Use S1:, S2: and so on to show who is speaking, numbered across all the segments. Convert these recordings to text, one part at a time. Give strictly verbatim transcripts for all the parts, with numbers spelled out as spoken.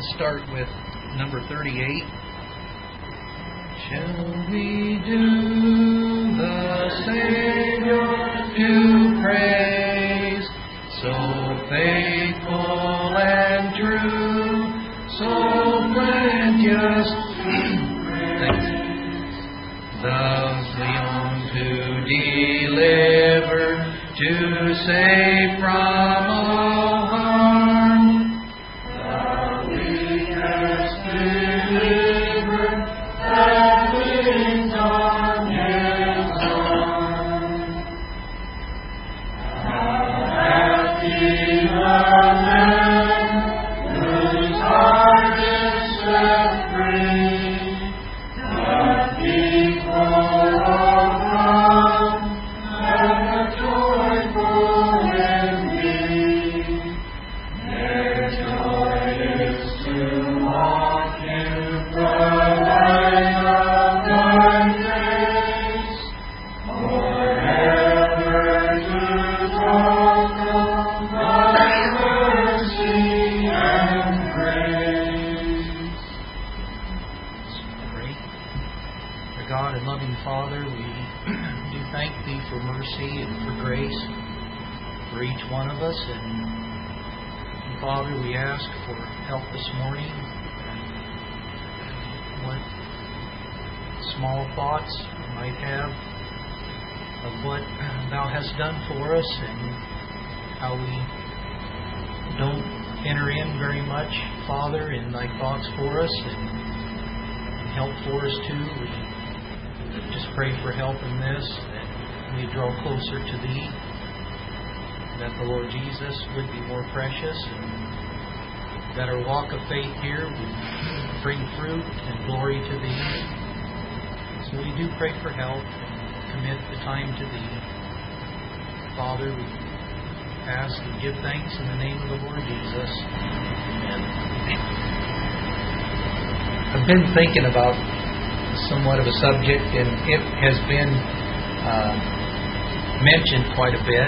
S1: to start with number thirty-eight. Shall we do the Savior to praise, so faithful and true, so plenteous, thus Leon to deliver, to save from all harm. The weakest deliver, that leans on His arm. How happy the man whose heart is set free, the people of love and the joyful indeed. Their joy is to walk in the light of Thy grace, forever to talk of Thy mercy and grace. Great. Our God and loving Father, we do thank Thee for mercy and for grace for each one of us. And, and Father, we ask for help this morning. What small thoughts we might have of what Thou hast done for us and how we don't enter in very much, Father, in Thy thoughts for us and, and help for us too. We just pray for help in this, that we draw closer to Thee, that the Lord Jesus would be more precious, and that our walk of faith here would bring fruit and glory to Thee. So we do pray for help and commit the time to Thee. Father, we ask and give thanks in the name of the Lord Jesus. Amen. I've been thinking about somewhat of a subject, and it has been uh, mentioned quite a bit,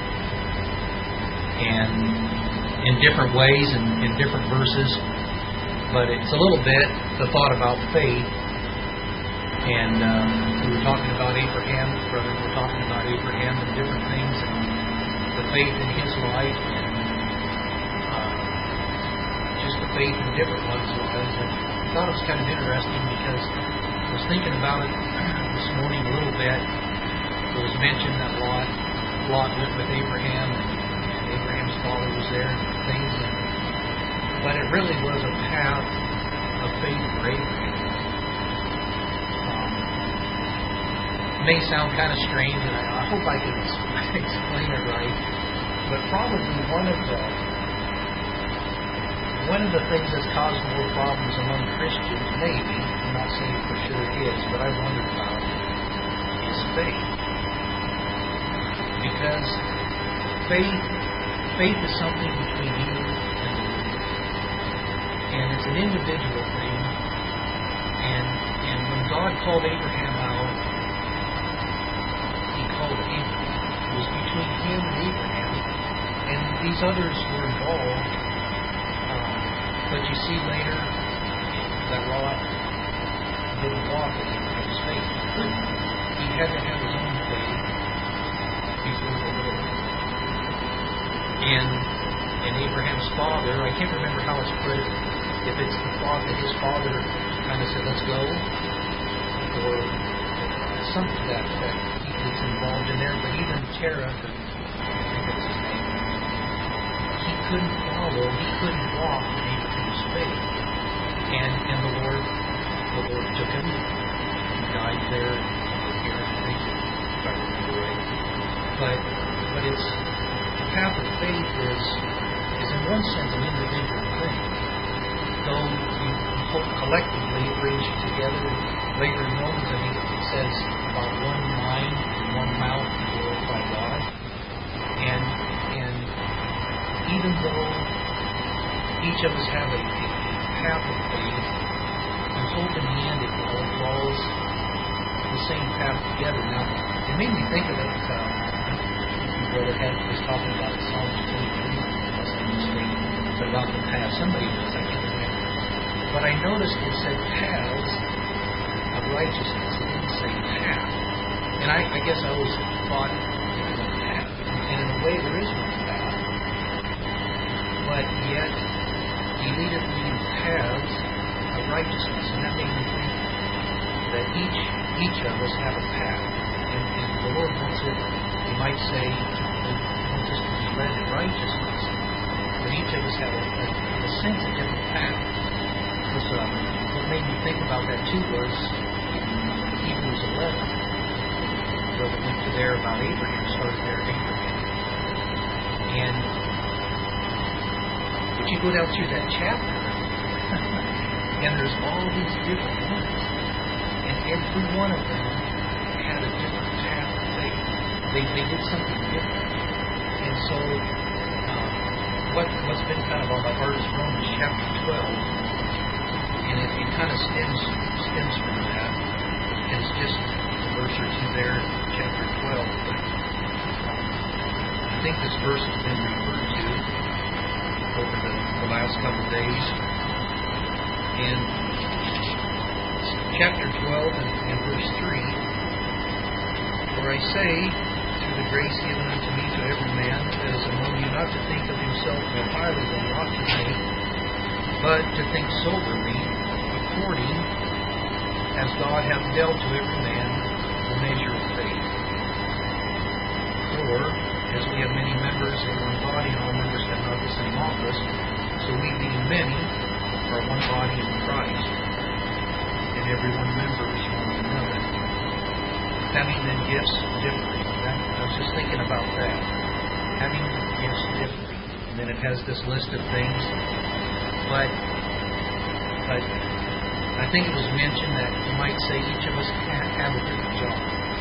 S1: and in different ways and in different verses, but it's a little bit the thought about faith. And um, we were talking about Abraham, brother. We were talking about Abraham and different things, and the faith in his life, and uh, just the faith in different ones was. And I thought it was kind of interesting because I was thinking about it this morning a little bit. It was mentioned that Lot, Lot lived with Abraham, and, and Abraham's father was there, and things. And, but it really was a path of faith for Abraham. May sound kind of strange, and I, I hope I can explain it right. But probably one of the one of the things that's caused more problems among Christians, maybe, I'm not saying for sure it is, but I wonder about it, is faith. Because faith, faith is something between you and the Lord, and it's an individual thing. And and when God called Abraham out, it was between him and Abraham, and these others were involved. Um, but you see later that Lot didn't walk in Abraham's faith. He had to have his own faith before the Lord. And and Abraham's father, I can't remember how it's put, if it's the thought that his father kind of said, "Let's go," or something to that effect. It's involved in there, but even Terah, I think that's his name, he couldn't follow, he couldn't walk in Abraham's faith. And and the Lord the Lord took him, he died there here in Egypt, if I remember right. But but it's the path of faith is is in one sense an individual thing. Though you hope collectively it brings you together. Later in Romans, I think it says about one mind and one mouth to glorify God. And and even though each of us have a, a path of faith, I hope in the end it all draws the same path together. Now, it made me think of it. Uh, Brother Head was talking about Psalms twenty-three, unless I'm mistaken, but about the path. Somebody was, I can't remember. I noticed it said paths of righteousness. It didn't say path. And I, I guess I always thought it was a path. And in a way, there is one path. But yet, He leadeth me in paths of righteousness. And that made me think that each each of us have a path. And, and the Lord wants it, you might say, He wants us to be led in righteousness. But each of us have, a, a, in a sense, a different path. Because um, what made me think about that too was Hebrews eleven. Brother went to there about Abraham, started there at Abraham. And but you go down through that chapter, and there's all these different ones. And every one of them had a different path of faith. They, they did something different. And so, uh, what, what's been kind of on my heart is Romans chapter twelve. And it, it kind of stems, stems from that. And it's just a verse or two there in chapter twelve. But um, I think this verse has been referred to over the, the last couple of days. And chapter twelve and, and verse three, where I say, through the grace given unto me to every man that is among you, not to think of himself more highly than he ought to think, but to think soberly, according as God hath dealt to every man the measure of faith. For, as we have many members in one body, and all members have not the same office, so we being many are one body in Christ, and every one members one another, having then gifts differing. That, I was just thinking about that. Having gifts differing. And then it has this list of things. But, but I think it was mentioned that you might say each of us can have a different job.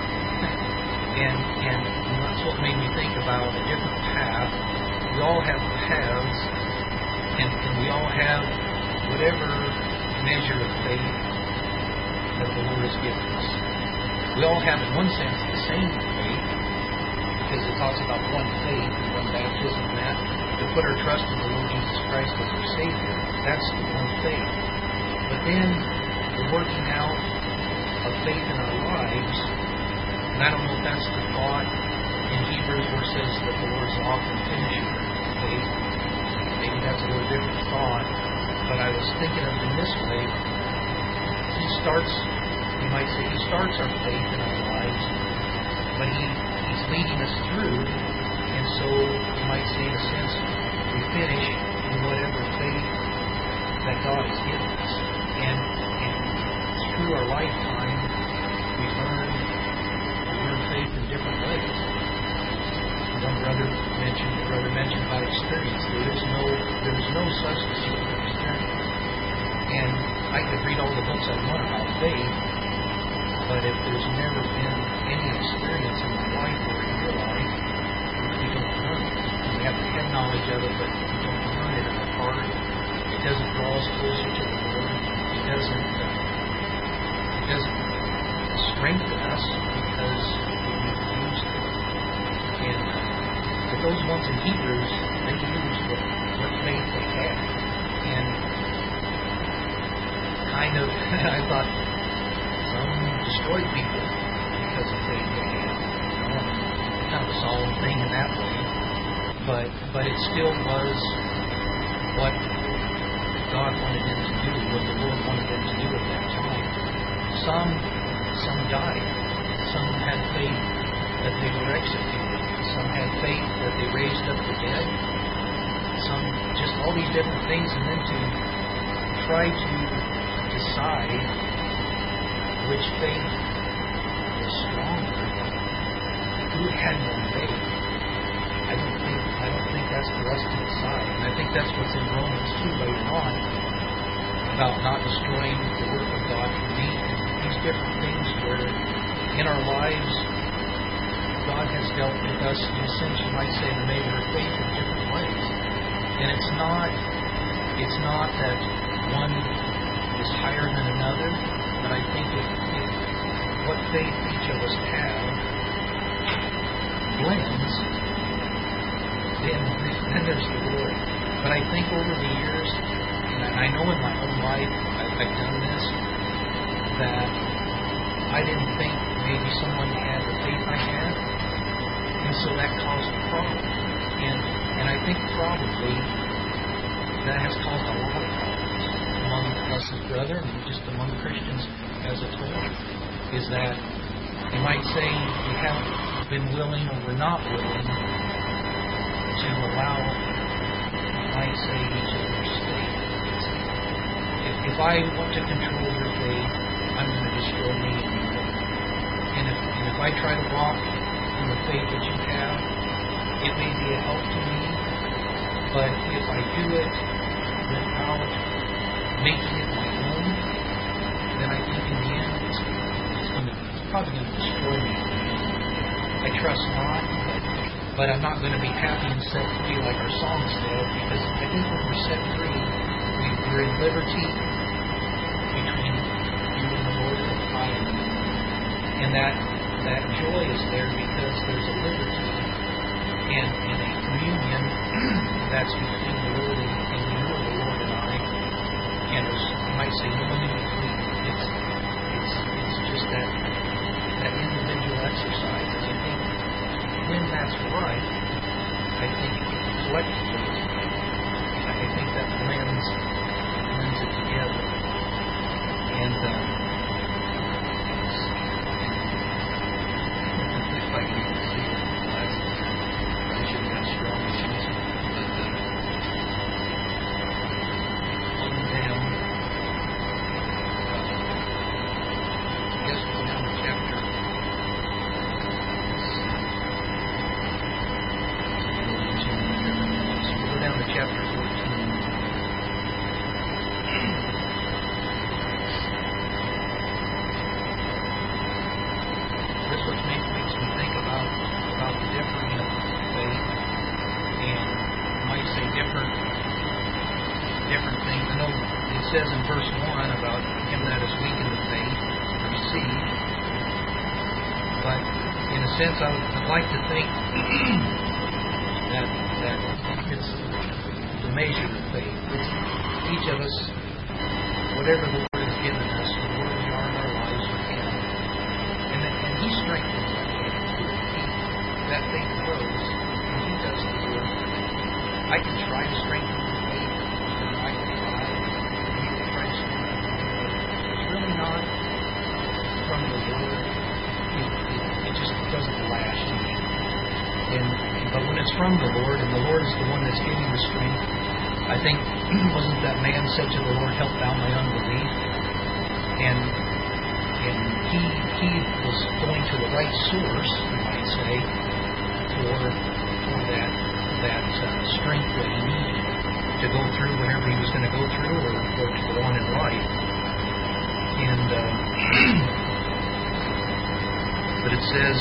S1: And, and that's what made me think about a different path. We all have paths, and, and we all have whatever measure of faith that the Lord has given us. We all have, in one sense, the same faith, because it talks about one faith and one baptism, and that to put our trust in the Lord Jesus Christ as our Savior. That's the one faith. But then the working out of faith in our lives, and I don't know if that's the thought in Hebrews where it says that the Lord is the author and finisher of faith. Maybe that's a little different thought, but I was thinking of it in this way. He starts, you might say, He starts our faith in our lives, but he, He's leading us through, and so you might say, in a sense, we finish in whatever faith that God has given us. And, and through our lifetime, we learn, we learn faith in different ways. One brother mentioned, the brother mentioned about experience. There is no, there is no substitute for experience. And I could read all the books I want about faith, but if there's never been any experience in my life or in your life, we don't learn it. We have the head knowledge of it, but we don't learn it in our heart. It doesn't draw us closer to the Lord. It doesn't, uh, it doesn't strengthen us because we've used it. And uh, but those ones in Hebrews, they used what, what faith they had. And kind of, I thought, some destroyed people because of faith they had. You know, kind of a solemn thing in that way. But but it still was what God wanted them to do, what the Lord wanted them to do at that time. Some some died. Some had faith that they were executed. Some had faith that they raised up the dead. Some just all these different things, and then to try to decide which faith was stronger, who had more faith. I don't think I don't think that's for us to decide. And I think that's what's in Romans two later on about not destroying the work of God through me, and these different things where in our lives God has dealt with us, in a sense you might say, the measure of faith in different ways. And it's not it's not that one is higher than another, but I think if, if what faith each of us have blends, then, then there's the glory. But I think over the years, and I know in my own life, I, I've done this, that I didn't think maybe someone had the faith I had, and so that caused a problem. And and I think probably that has caused a lot of problems among us as brethren and just among Christians as a whole. Is that you might say we haven't been willing or we're not willing to allow, you might say, each other's faith. If, if I want to control your faith, I'm going to destroy me and you. And if, and if I try to walk in the faith that you have, it may be a help to me, but if I do it without making it my own, then I think in the end it's, it's, going to, it's probably going to destroy me. I trust not, but I'm not going to be happy and set free like our song said, because I think when we're set free, we, we're in liberty between you and the Lord and I and you. And that, that joy is there because there's a liberty and, and a communion that's between the Lord and, and you or the Lord and I. And there's, you might say, no one in between. It's, it's, it's just that, that individual exercise. And I think when that's right, I think collectively it's right. I think that blends, blends it together. And um, if I can even see it, I should have strong issues. On down, I guess we'll go down to chapter. We'll go down to chapter fourteen. This what makes, makes me think about, about the differing of faith, and I might say different different things. I know it says in verse one about him that is weak in the faith, received. But in a sense, I would I'd like to think that that it's the measure of faith. It's each of us, whatever the Lord has given us, where we are in our lives with Him, and that, and He strengthens that faith. He, that faith grows, and He does the work. I can try to strengthen your faith, and I can try, and you can try to strengthen your faith. It's really not from the Lord. It, it, it just doesn't last me. And but when it's from the Lord, and the Lord is the one that's giving the strength, I think wasn't that man said to the Lord, "Help thou my unbelief," and and he he was going to the right source, you might say, for for that that uh, strength that he needed to go through whatever he was going to go through, or, or to go on in life. And uh, but it says,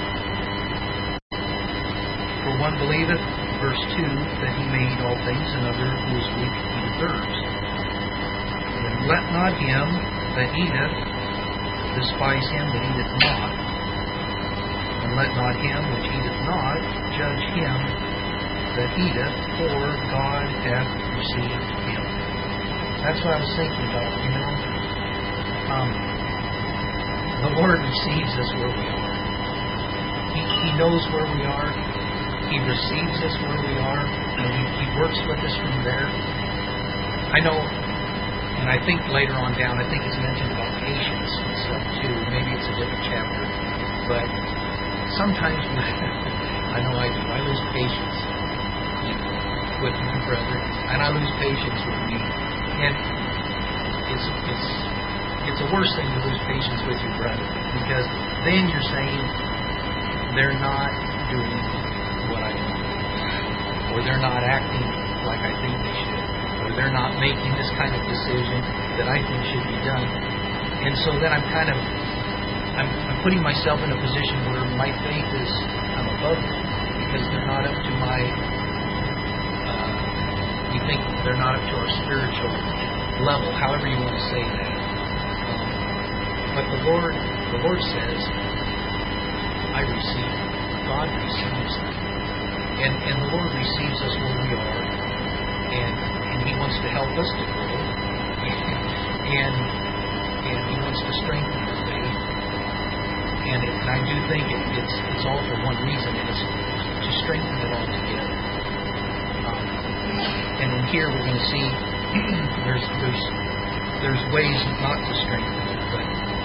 S1: "For one believeth," verse two, "that he may eat all things, and other who is weak eateth herbs. And let not him that eateth despise him that eateth not, and let not him which eateth not judge him that eateth, for God hath received him." That's what I was thinking about, you know. Um, the Lord receives us where we are. He, he knows where we are. He receives us where we are, and he, he works with us from there. I know, and I think later on down, I think it's mentioned about patience and stuff too. Maybe it's a different chapter, but sometimes I know I do. I lose patience with my brother, and I lose patience with me. And it's it's it's a worse thing to lose patience with your brother, because then you're saying they're not doing what I want, or they're not acting like I think they should, or they're not making this kind of decision that I think should be done. And so then I'm kind of I'm, I'm putting myself in a position where my faith is I'm above them, because they're not up to my uh, we think they're not up to our spiritual level, however you want to say that. Um, but the Lord the Lord says, I receive. God receives them. And, and the Lord receives us where we are, and, and He wants to help us to grow. and and He wants to strengthen your faith. And, it, and I do think it, it's it's all for one reason, and it's to strengthen it all together. Um, and in here we're going to see there's there's there's ways not to strengthen it, but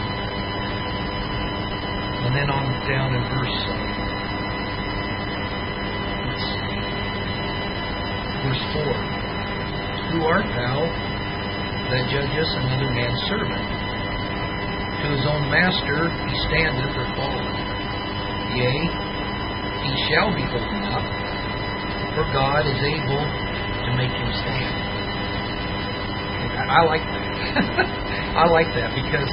S1: and then on down in verse uh, let's see, verse four. Who art thou that judgest another man's servant? To his own master he standeth or falleth. Yea, he shall be holden up, for God is able to make him stand. And I like that. I like that because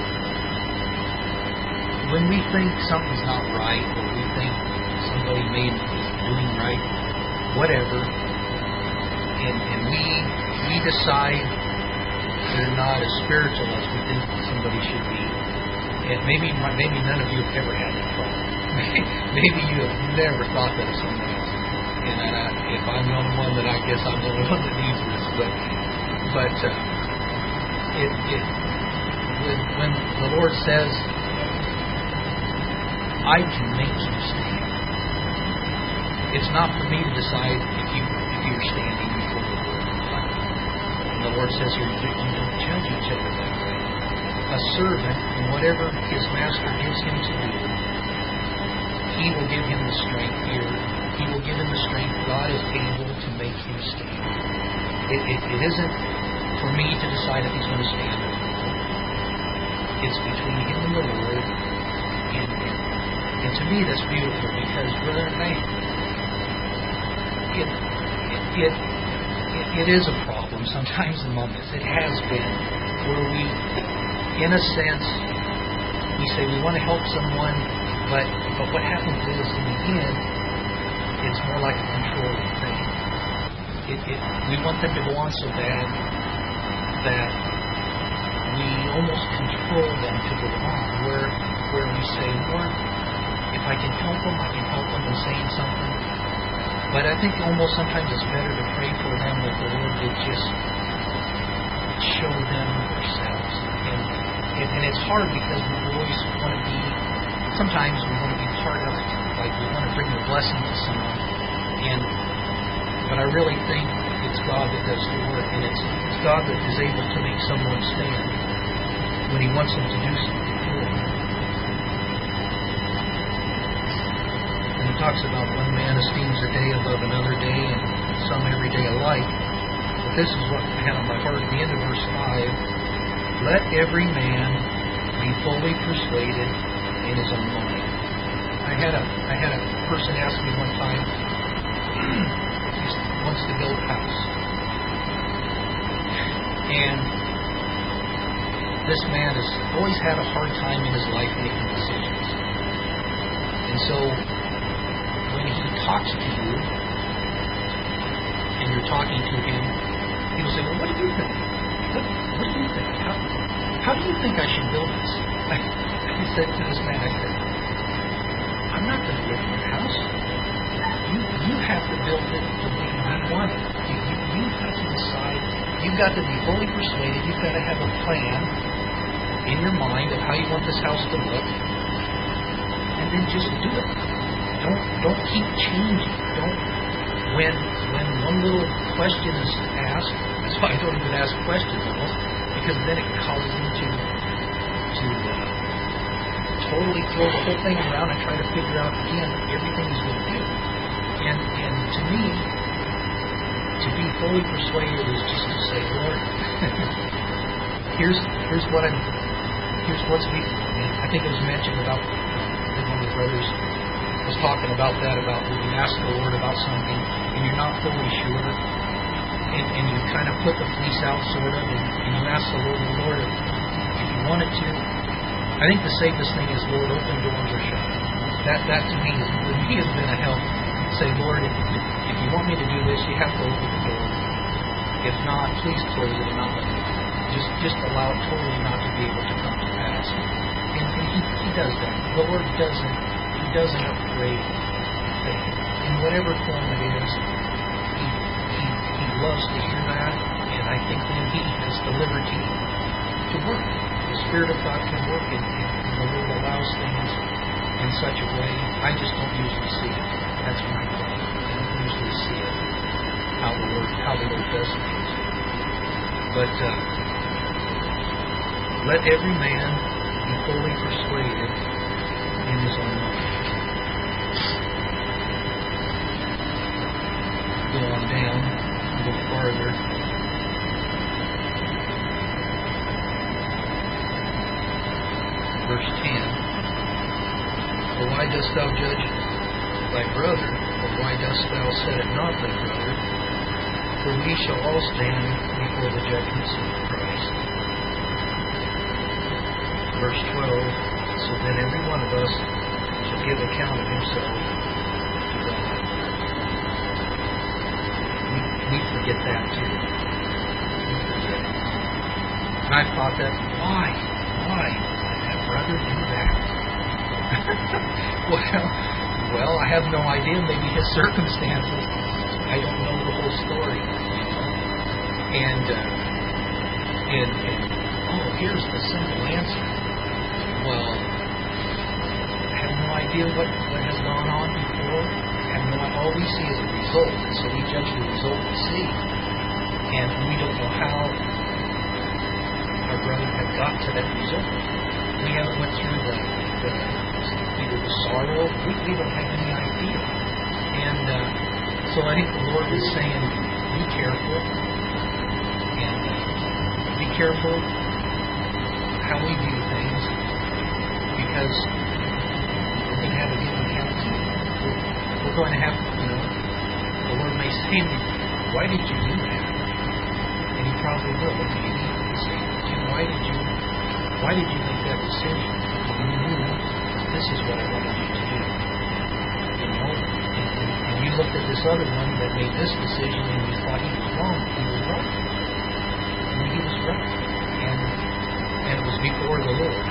S1: when we think something's not right, or we think somebody may be doing right, whatever, and, and we we decide they're not as spiritual as we think somebody should be. And maybe maybe none of you have ever had that problem. Maybe you have never thought that of someone else. And uh, if I'm the only one, then I guess I'm the only one that needs this. But but uh, it it when, when the Lord says, "I can make you stand," it's not for me to decide if you if you're standing before the Lord. And the Lord says here, you don't judge each other that way. A servant, and whatever his master gives him to do, he will give him the strength here. He will give him the strength. God is able to make him stand. It, it, it isn't for me to decide if he's going to stand or not. It's between him and the Lord. And, and, and to me, that's beautiful because, brother, I, it, it, it, it, it is a problem sometimes among us. It has been where we, in a sense, we say we want to help someone, but but what happens is, in the end, it's more like a controlling thing. It, it, we want them to go on so bad that we almost control them to go on, where where we say, Lord, if I can help them, I can help them in saying something. But I think almost sometimes it's better to pray for them that the Lord would just show them themselves. And, and, and it's hard because we always want to be, sometimes we want to be part of it. Like we want to bring the blessing to someone. And but I really think it's God that does the work. And it's, it's God that is able to make someone stand when He wants them to do something for Him. And He talks about one man esteems a day above another day and some every day alike. But this is what I had on my heart at the end of verse five. Let every man be fully persuaded in his own mind. I had a I had a person ask me one time, he wants to build a house. And this man has always had a hard time in his life making decisions. And so when he talks to you and you're talking to him, he will say, well, what do you think? What, what do you think? How, how do you think I should build this? I, I said to this man, I said, I'm not going to live in your house. You you have to build it the way you want it. You, you, you have to decide. You've got to be fully persuaded. You've got to have a plan in your mind of how you want this house to look. And then just do it. Don't don't keep changing. Don't when when one little question is asked, that's why I don't even ask questions almost, because then it causes them to to uh, totally throw the whole thing around and try to figure out again everything he's going to do. And and to me, to be fully persuaded is just to say, Lord, here's here's what I'm here's what's me. I think it was mentioned about one of the brothers was talking about that, about when you ask the Lord about something and you're not fully sure, and, and you kind of put the fleece out sort of, and, and you ask the Lord, Lord, if, if you wanted to, I think the safest thing is, Lord, open doors or shut. That that to me is, would me has been a help. Say, Lord, if, if, if you want me to do this, you have to open the door. If not, please close it and not let me. Just just allow it totally not to be able to come to pass. And, and he, he does that. The Lord doesn't He doesn't upgrade faith. In whatever form it is, He He, he loves to hear that, and I think then He has the liberty to work. Spirit of God can work in, and the Lord allows things in such a way. I just don't usually see it. That's my point. I don't usually see it, how the Lord, how the Lord does things. But uh, let every man be fully persuaded in his own mind. Go on down a little farther. Verse ten. For why dost thou judge thy brother? Or why dost thou set it not thy brother? For we shall all stand before the judgment seat of Christ. Verse twelve. So then every one of us shall give account of himself to God. We, we forget that too. We forget it. And I thought that, why? Why? Brother, do that. well, well, I have no idea. Maybe his circumstances. I don't know the whole story. You know? And, uh, and, and, oh, here's the simple answer. Well, I have no idea what, what has gone on before. I have no, all we see is the result. And so we judge the result we see. And we don't know how our brother had got to that result. We haven't went through the, the either the sorrow. We, we don't have any idea. And uh, so I think the Lord is saying, be careful. And uh, be careful how we view things. Because we're going to have a given account. We're, we're going to have, you know, the Lord may say to me, why did you do that? And He probably will. Maybe He'll say, Jim, why did you Why did you make that decision? You knew this is what I wanted you to do. You know, and, and, and you looked at this other one that made this decision and you thought he was wrong. He was right. And he was right. And, and it was before the Lord.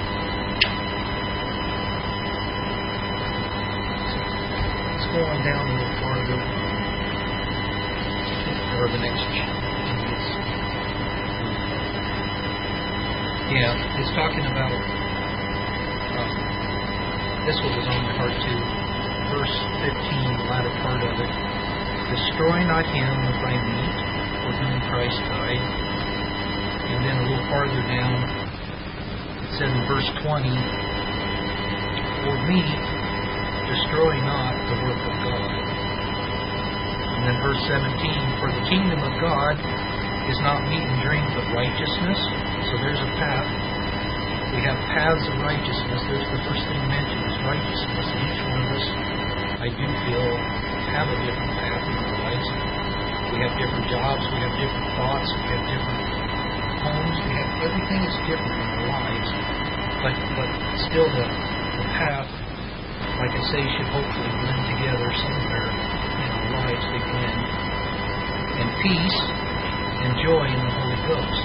S1: So, let's go on down a little farther. Or the next chapter. Yeah, it's talking about, um, this one was on my heart too, verse fifteen, the latter part of it. Destroy not him with thy meat, for whom Christ died. And then a little farther down, it said in verse twenty, for meat, destroy not the work of God. And then verse seventeen, for the kingdom of God is not meat and drink, but righteousness. So there's a path. We have paths of righteousness. There's the first thing mentioned is righteousness. And each one of us, I do feel, have a different path in our lives. We have different jobs. We have different thoughts. We have different homes. We have everything is different in our lives. But but still, the the path, like I say, should hopefully blend together somewhere in our lives. They blend. And peace and joy in the Holy Ghost.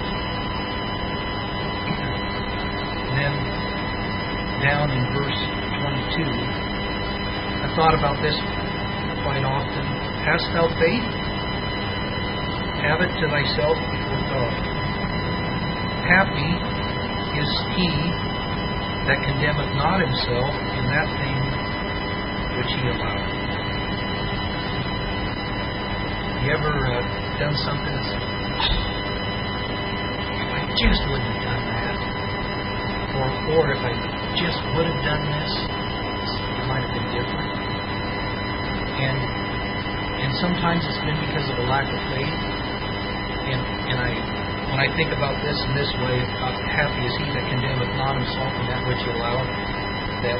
S1: And then down in verse twenty-two, I thought about this quite often. Hast thou faith? Have it to thyself before God. Happy is he that condemneth not himself in that thing which he allowed. You ever uh, done something that's like, if I just wouldn't have done that, or or if I just would have done this, it might have been different. And and sometimes it's been because of a lack of faith. And and I when I think about this in this way, uh, happy is he that condemneth not himself in that which he allowed, that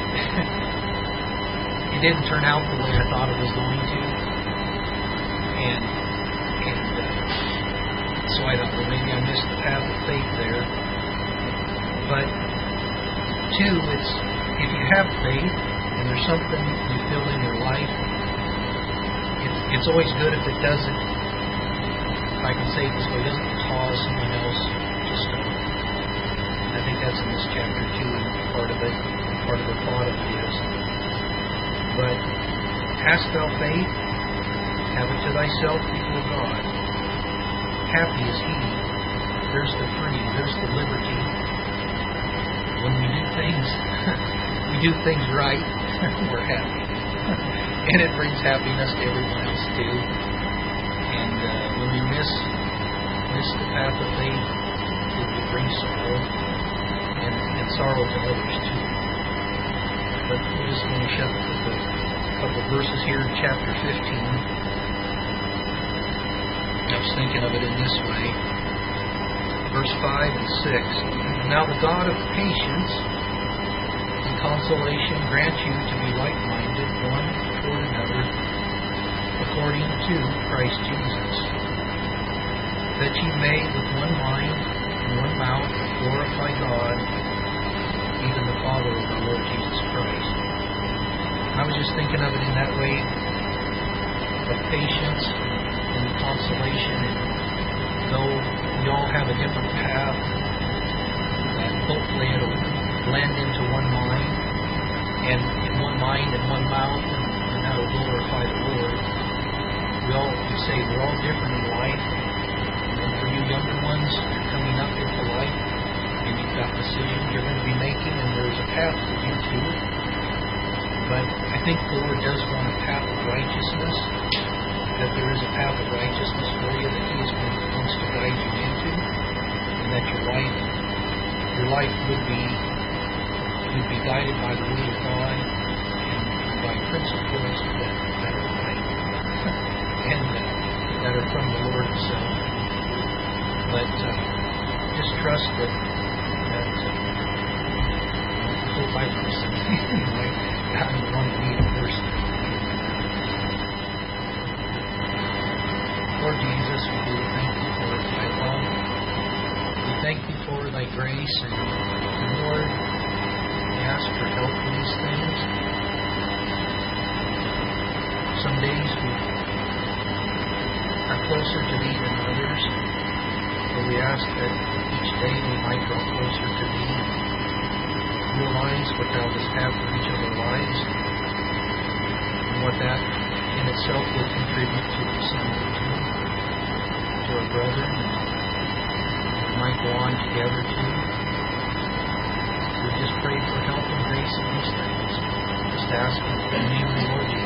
S1: it didn't turn out the way I thought it was going to. And and uh, so I thought, well, maybe I missed the path of faith there. But two, it's if you have faith and there's something you feel in your life, it's it's always good if it doesn't, if I can say it this way, doesn't cause someone else to stumble. I think that's in this chapter two, and part of it, part of the thought of it is. But hast thou faith? Have it to thyself before God. Happy is he. There's the freedom. There's the liberty. when we do things, we do things right, we're happy. And it brings happiness to everyone else too. And uh, when we miss miss the path of faith, it, it brings sorrow and, and sorrow to others too. But we're just going to shut with a couple of verses here in chapter fifteen. I was thinking of it in this way. Verse five and six. Now the God of patience and consolation grant you to be like-minded one toward another, according to Christ Jesus, that ye may with one mind and one mouth glorify God, even the Father of our Lord Jesus Christ. I was just thinking of it in that way, of patience and consolation, and though we all have a different path, that hopefully it'll blend into one mind, and in one mind and one mouth, and, and that'll glorify the Lord. We all we say we're all different in life, and for you younger ones, you're coming up into life, and you've got decisions you're going to be making, and there's a path for you too. But I think the Lord does want a path of righteousness, that there is a path of righteousness for you that He is going to, wants to guide you into, and that your life, your life would be would be guided by the Word of God and by principles that, that are right and that, that are from the Lord Himself. But uh, just trust that that uh, hope I personally anyway, I'm the one to need a person. Lord Jesus, we do thank you for thy love. We thank you for thy grace, and, and Lord, we ask for help in these things. Some days we are closer to thee than others, but we ask that each day we might draw closer to thee, realize what thou dost have for each of our lives, and what that in itself will contribute to the Son to our brethren, and we might go on together too. We just pray for help and grace in these things. Just ask in the name of the Lord Jesus.